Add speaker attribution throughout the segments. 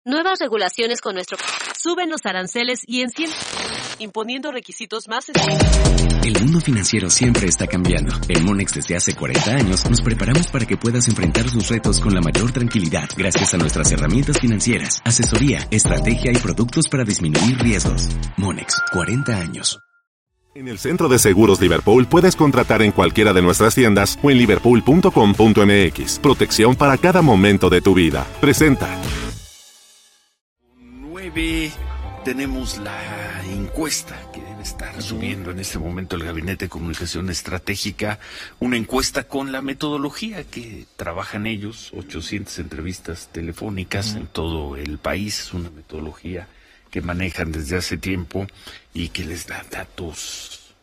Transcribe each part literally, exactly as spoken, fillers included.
Speaker 1: Nuevas regulaciones con nuestro... Suben los aranceles y encienden... imponiendo requisitos más...
Speaker 2: El mundo financiero siempre está cambiando. En Monex desde hace cuarenta años nos preparamos para que puedas enfrentar sus retos con la mayor tranquilidad gracias a nuestras herramientas financieras, asesoría, estrategia y productos para disminuir riesgos. Monex, cuarenta años.
Speaker 3: En el Centro de Seguros Liverpool puedes contratar en cualquiera de nuestras tiendas o en liverpool punto com punto m x. Protección para cada momento de tu vida. Presenta.
Speaker 4: nueve tenemos la encuesta que debe estar subiendo en este momento el Gabinete de Comunicación Estratégica, una encuesta con la metodología que trabajan ellos, ochocientas entrevistas telefónicas en todo el país, una metodología que manejan desde hace tiempo y que les da datos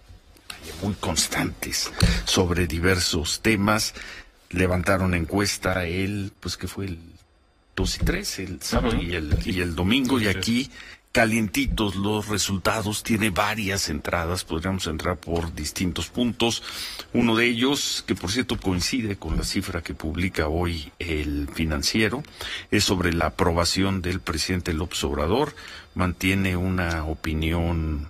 Speaker 4: muy constantes sobre diversos temas. Levantaron encuesta el, pues que fue el dos y tres, el sábado uh-huh. y, el, y el domingo, y aquí calientitos los resultados, tiene varias entradas, podríamos entrar por distintos puntos. Uno de ellos, que por cierto coincide con la cifra que publica hoy el Financiero, es sobre la aprobación del presidente López Obrador. Mantiene una opinión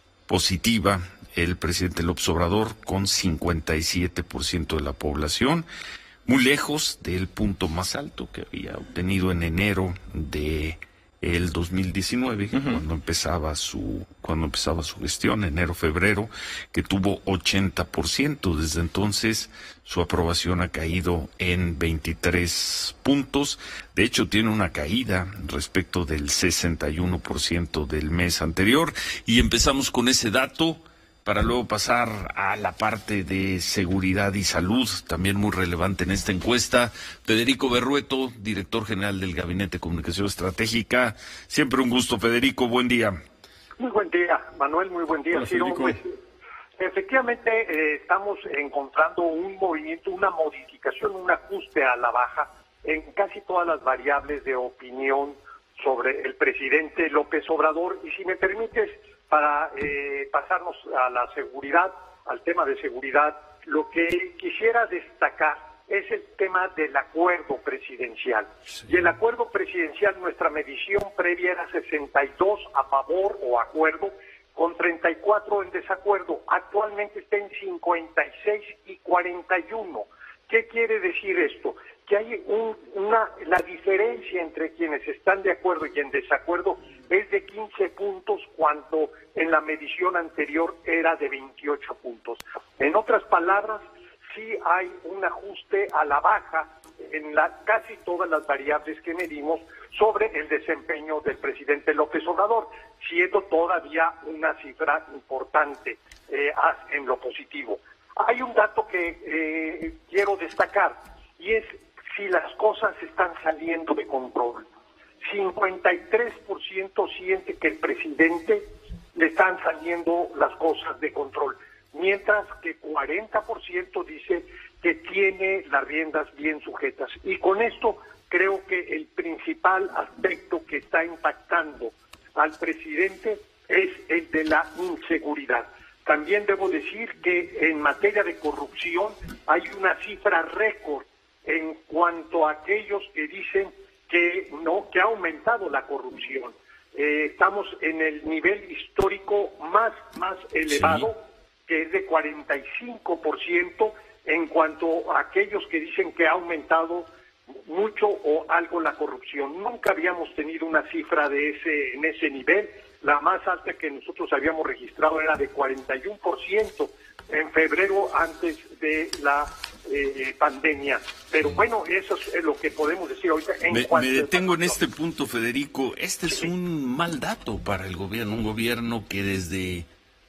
Speaker 4: positiva el presidente López Obrador con cincuenta y siete por ciento de la población, muy lejos del punto más alto que había obtenido en enero de el dos mil diecinueve, uh-huh. cuando empezaba su cuando empezaba su gestión, enero febrero, que tuvo ochenta por ciento. Desde entonces su aprobación ha caído en veintitrés puntos. De hecho, tiene una caída respecto del sesenta y uno por ciento del mes anterior. Y empezamos con ese dato para luego pasar a la parte de seguridad y salud, también muy relevante en esta encuesta. Federico Berrueto, director general del Gabinete de Comunicación Estratégica. Siempre un gusto, Federico, buen día.
Speaker 5: Muy buen día, Manuel, muy buen día.
Speaker 4: Hola,
Speaker 5: sí, no, pues, efectivamente, eh, estamos encontrando un movimiento, una modificación, un ajuste a la baja en casi todas las variables de opinión sobre el presidente López Obrador. Y si me permites, para eh, pasarnos a la seguridad, al tema de seguridad, lo que quisiera destacar es el tema del acuerdo presidencial. Sí. Y el acuerdo presidencial, nuestra medición previa era sesenta y dos a favor o acuerdo, con treinta y cuatro en desacuerdo. Actualmente está en cincuenta y seis y cuarenta y uno. ¿Qué quiere decir esto? Que hay un, una, la diferencia entre quienes están de acuerdo y en desacuerdo es de quince puntos, cuando en la medición anterior era de veintiocho puntos. En otras palabras, sí hay un ajuste a la baja en la, casi todas las variables que medimos sobre el desempeño del presidente López Obrador, siendo todavía una cifra importante eh, en lo positivo. Hay un dato que eh, quiero destacar, y es si las cosas están saliendo de control. cincuenta y tres por ciento siente que el presidente le están saliendo las cosas de control, mientras que cuarenta por ciento dice que tiene las riendas bien sujetas. Y con esto creo que el principal aspecto que está impactando al presidente es el de la inseguridad. También debo decir que en materia de corrupción hay una cifra récord en cuanto a aquellos que dicen que no, que ha aumentado la corrupción. Eh, estamos en el nivel histórico más, más elevado, sí. que es de cuarenta y cinco por ciento en cuanto a aquellos que dicen que ha aumentado mucho o algo la corrupción. Nunca habíamos tenido una cifra de ese en ese nivel. La más alta que nosotros habíamos registrado era de cuarenta y uno por ciento en febrero, antes de la eh, pandemia. Pero bueno, eso es lo que podemos decir ahorita. En
Speaker 4: me,
Speaker 5: cuanto
Speaker 4: me detengo en este
Speaker 5: sí.
Speaker 4: punto, Federico. Este es sí. un mal dato para el gobierno, un gobierno que desde,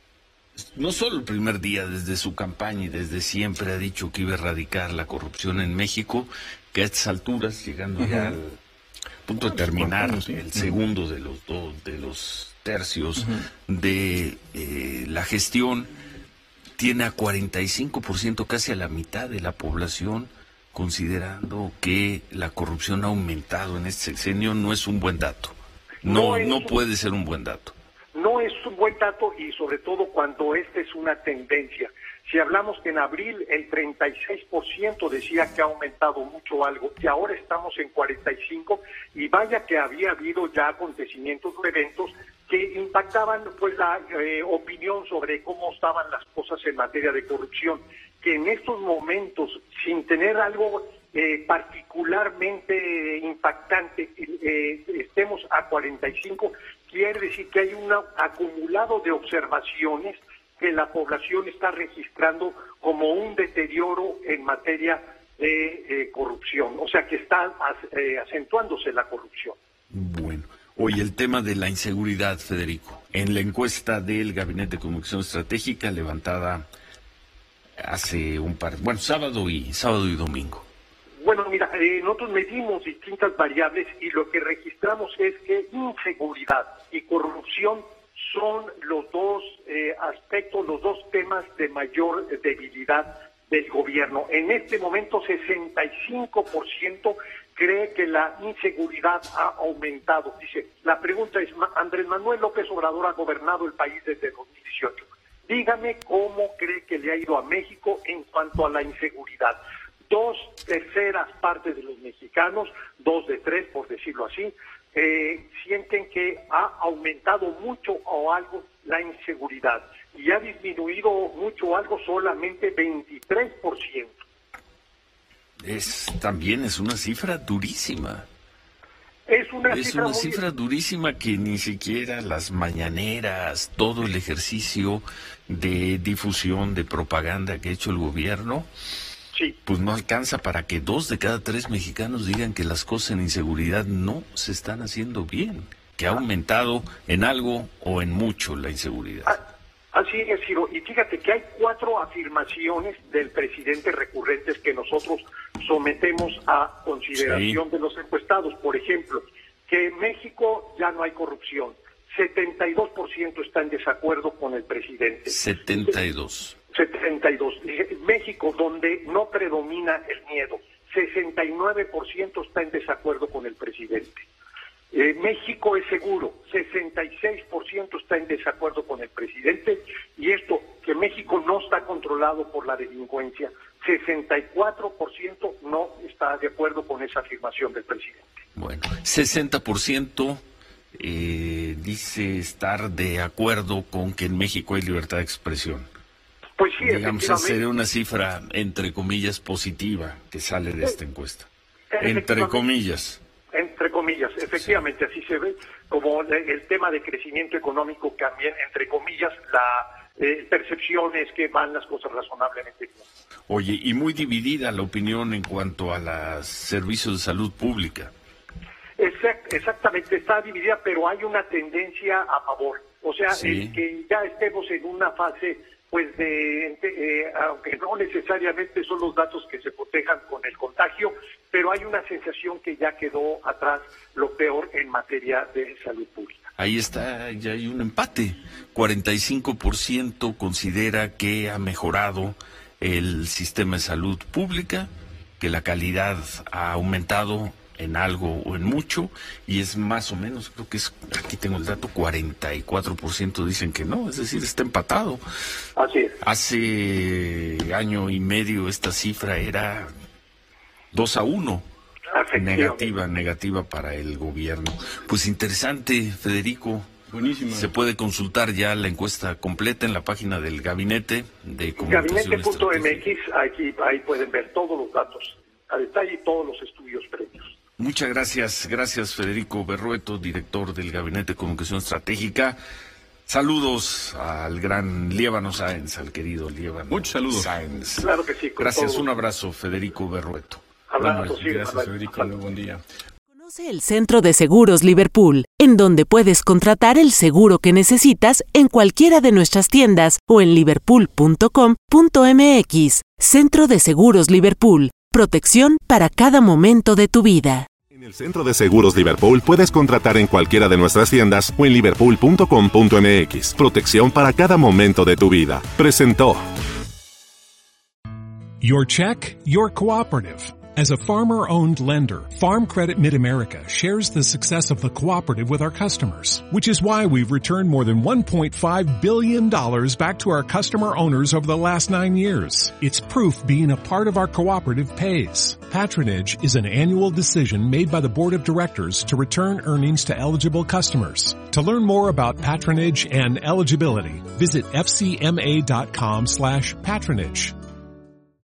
Speaker 4: no solo el primer día, desde su campaña y desde siempre ha dicho que iba a erradicar la corrupción en México, que a estas alturas, llegando uh-huh. ya al punto de terminar sí. el segundo de los dos, de los tercios uh-huh. de eh, la gestión, tiene a cuarenta y cinco por ciento, casi a la mitad de la población, considerando que la corrupción ha aumentado en este sexenio. No es un buen dato. No, no, no puede ser un buen dato.
Speaker 5: no es un buen dato y sobre todo cuando esta es una tendencia. Si hablamos que en abril el treinta y seis por ciento decía que ha aumentado mucho algo y ahora estamos en cuarenta y cinco por ciento y vaya que había habido ya acontecimientos o eventos que impactaban pues la eh, opinión sobre cómo estaban las cosas en materia de corrupción, que en estos momentos, sin tener algo eh, particularmente impactante, eh, estemos a cuarenta y cinco, quiere decir que hay un acumulado de observaciones que la población está registrando como un deterioro en materia de eh, corrupción, o sea que está eh, acentuándose la corrupción.
Speaker 4: Bueno, hoy el tema de la inseguridad, Federico, en la encuesta del Gabinete de Comunicación Estratégica levantada hace un par, bueno, sábado y sábado y domingo.
Speaker 5: Bueno, mira, eh, nosotros medimos distintas variables y lo que registramos es que inseguridad y corrupción son los dos eh, aspectos, los dos temas de mayor debilidad del gobierno. En este momento, sesenta y cinco por ciento cree que la inseguridad ha aumentado. Dice, la pregunta es, Andrés Manuel López Obrador ha gobernado el país desde dos mil dieciocho. Dígame cómo cree que le ha ido a México en cuanto a la inseguridad. Dos terceras partes de los mexicanos, dos de tres, por decirlo así, eh, sienten que ha aumentado mucho o algo la inseguridad y ha disminuido mucho o algo solamente veintitrés por ciento.
Speaker 4: Es, también es una cifra durísima.
Speaker 5: Es una,
Speaker 4: es
Speaker 5: cifra,
Speaker 4: una
Speaker 5: muy...
Speaker 4: cifra durísima que ni siquiera las mañaneras, todo el ejercicio de difusión, de propaganda que ha hecho el gobierno,
Speaker 5: sí,
Speaker 4: pues no alcanza para que dos de cada tres mexicanos digan que las cosas en inseguridad no se están haciendo bien, que ha aumentado en algo o en mucho la inseguridad.
Speaker 5: Ah. Así es, Ciro, y fíjate que hay cuatro afirmaciones del presidente recurrentes que nosotros sometemos a consideración sí. de los encuestados. Por ejemplo, que en México ya no hay corrupción. setenta y dos por ciento está en desacuerdo con el presidente.
Speaker 4: setenta y dos.
Speaker 5: setenta y dos. México, donde no predomina el miedo. sesenta y nueve por ciento está en desacuerdo con el presidente. Eh, México es seguro, sesenta y seis por ciento está en desacuerdo con el presidente, y esto, que México no está controlado por la delincuencia, sesenta y cuatro por ciento no está de acuerdo con esa afirmación del presidente.
Speaker 4: Bueno, sesenta por ciento eh, dice estar de acuerdo con que en México hay libertad de expresión.
Speaker 5: Pues sí,
Speaker 4: digamos, esa sería una cifra, entre comillas, positiva que sale de esta encuesta. Entre comillas.
Speaker 5: Entre comillas, efectivamente, así se ve, como el tema de crecimiento económico también, entre comillas, la eh, percepción es que van las cosas razonablemente bien.
Speaker 4: Oye, y muy dividida la opinión en cuanto a los servicios de salud pública.
Speaker 5: Exact, exactamente, está dividida, pero hay una tendencia a favor. O sea,
Speaker 4: sí.
Speaker 5: el que ya estemos en una fase, pues, de, de eh, aunque no necesariamente son los datos que se protejan con el contagio, pero hay una sensación que ya quedó atrás lo peor en materia de salud pública.
Speaker 4: Ahí está, ya hay un empate. cuarenta y cinco por ciento considera que ha mejorado el sistema de salud pública, que la calidad ha aumentado en algo o en mucho, y es más o menos, creo que es, aquí tengo el dato, cuarenta y cuatro por ciento dicen que no, es decir, está empatado.
Speaker 5: Así es.
Speaker 4: Hace año y medio esta cifra era dos a uno, negativa, negativa para el gobierno. Pues interesante, Federico.
Speaker 6: Buenísimo.
Speaker 4: Se puede consultar ya la encuesta completa en la página del Gabinete de Comunicación
Speaker 5: Gabinete punto M X, aquí, ahí pueden ver todos los datos a detalle y todos los estudios previos.
Speaker 4: Muchas gracias, gracias Federico Berrueto, director del Gabinete de Comunicación Estratégica. Saludos al gran Líbano Sáenz, al querido Líbano
Speaker 6: Muchos saludos.
Speaker 4: Sáenz.
Speaker 5: Claro que sí.
Speaker 4: Gracias,
Speaker 5: todo.
Speaker 4: Un abrazo, Federico Berrueto.
Speaker 5: Abrazo, sí,
Speaker 6: gracias,
Speaker 5: abrazo.
Speaker 6: Federico. Muy buen día.
Speaker 1: Conoce el Centro de Seguros Liverpool, en donde puedes contratar el seguro que necesitas en cualquiera de nuestras tiendas o en liverpool punto com punto m x. Centro de Seguros Liverpool. Protección para cada momento de tu vida.
Speaker 3: En el Centro de Seguros Liverpool puedes contratar en cualquiera de nuestras tiendas o en liverpool punto com punto m x. Protección para cada momento de tu vida. Presentó.
Speaker 7: Your check, your cooperative.
Speaker 6: As a farmer-owned lender, Farm Credit Mid-America shares the success of the cooperative with our customers, which is why we've returned more than one point five billion dollars back to our customer owners over the last nine years. It's proof being a part of our cooperative pays. Patronage is an annual decision made by the Board of Directors to return earnings to eligible customers. To learn more about patronage and eligibility, visit f c m a dot com slash patronage.